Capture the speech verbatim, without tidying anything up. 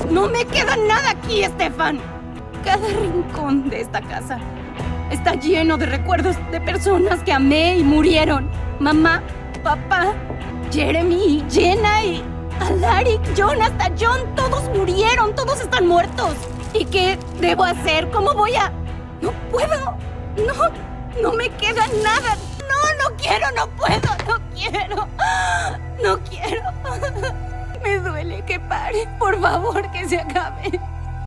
No me queda nada aquí, Stefan. Cada rincón de esta casa está lleno de recuerdos de personas que amé y murieron. Mamá, papá, Jeremy, Jenna y Alaric, John, hasta John. Todos murieron, todos están muertos. ¿Y qué debo hacer? ¿Cómo voy a...? No puedo. No, no me queda nada. No, no quiero, no puedo, no quiero. No quiero. Me duele que pare. Por favor, que se acabe.